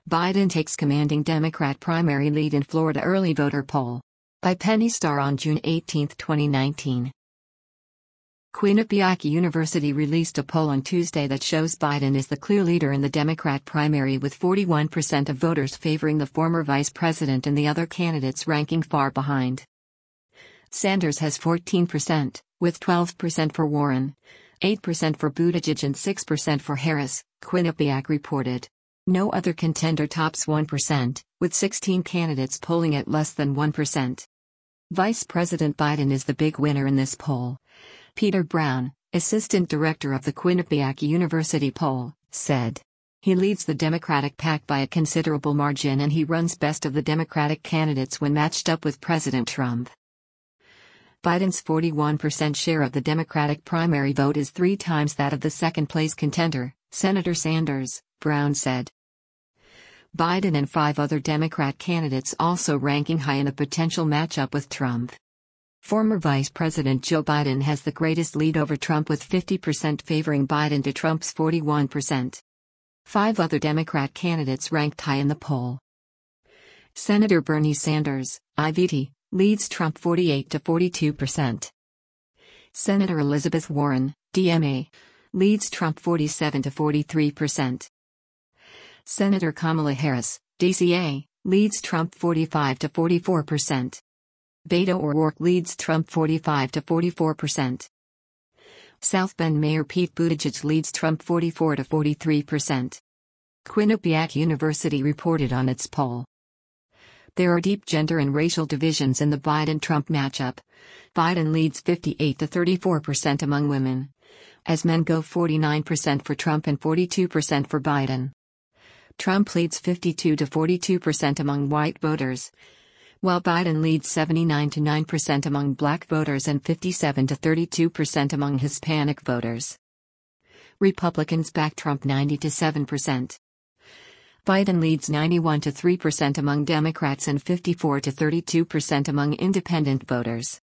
Biden takes commanding Democrat primary lead in Florida early voter poll. By Penny Starr on June 18, 2019. Quinnipiac University released a poll on Tuesday that shows Biden is the clear leader in the Democrat primary, with 41% of voters favoring the former vice president and the other candidates ranking far behind. Sanders has 14%, with 12% for Warren, 8% for Buttigieg and 6% for Harris, Quinnipiac reported. No other contender tops 1%, with 16 candidates polling at less than 1%. Vice President Biden is the big winner in this poll. Peter Brown, assistant director of the Quinnipiac University poll, said. He leads the Democratic pack by a considerable margin, and he runs best of the Democratic candidates when matched up with President Trump. Biden's 41% share of the Democratic primary vote is 3 times that of the second-place contender, Senator Sanders, Brown said. Biden and 5 other Democrat candidates also ranking high in a potential matchup with Trump. Former Vice President Joe Biden has the greatest lead over Trump, with 50% favoring Biden to Trump's 41%. 5 other Democrat candidates ranked high in the poll. Senator Bernie Sanders, IVT, leads Trump 48 to 42%. Senator Elizabeth Warren, DMA, leads Trump 47 to 43%. Senator Kamala Harris, DCA, leads Trump 45 to 44%. Beto O'Rourke leads Trump 45 to 44%. South Bend Mayor Pete Buttigieg leads Trump 44 to 43%. Quinnipiac University reported on its poll. There are deep gender and racial divisions in the Biden-Trump matchup. Biden leads 58 to 34% among women, as men go 49% for Trump and 42% for Biden. Trump leads 52 to 42% among white voters, while Biden leads 79 to 9% among black voters and 57 to 32% among Hispanic voters. Republicans back Trump 90 to 7%. Biden leads 91 to 3% among Democrats and 54 to 32% among independent voters.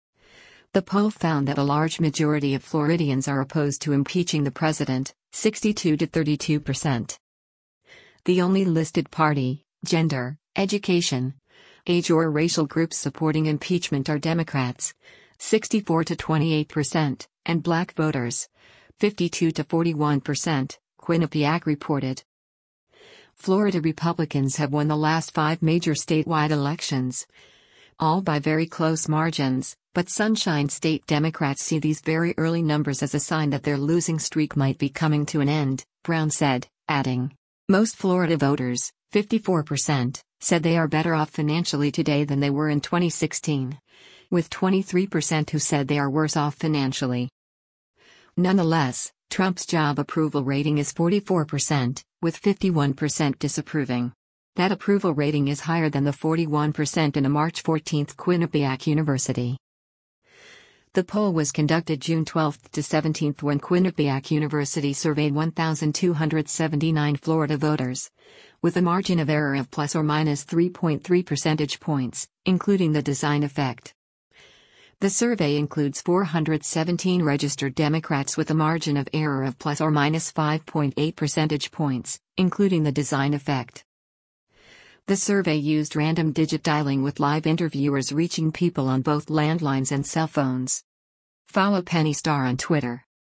The poll found that a large majority of Floridians are opposed to impeaching the president, 62 to 32%. The only listed party, gender, education, age or racial groups supporting impeachment are Democrats, 64 to 28%, and black voters, 52 to 41%, Quinnipiac reported. Florida Republicans have won the last 5 major statewide elections, all by very close margins, but Sunshine State Democrats see these very early numbers as a sign that their losing streak might be coming to an end, Brown said, adding. Most Florida voters, 54%, said they are better off financially today than they were in 2016, with 23% who said they are worse off financially. Nonetheless, Trump's job approval rating is 44%, with 51% disapproving. That approval rating is higher than the 41% in a March 14 Quinnipiac University. The poll was conducted June 12 to 17 when Quinnipiac University surveyed 1,279 Florida voters, with a margin of error of plus or minus 3.3 percentage points, including the design effect. The survey includes 417 registered Democrats with a margin of error of plus or minus 5.8 percentage points, including the design effect. The survey used random digit dialing with live interviewers reaching people on both landlines and cell phones. Follow Penny Starr on Twitter.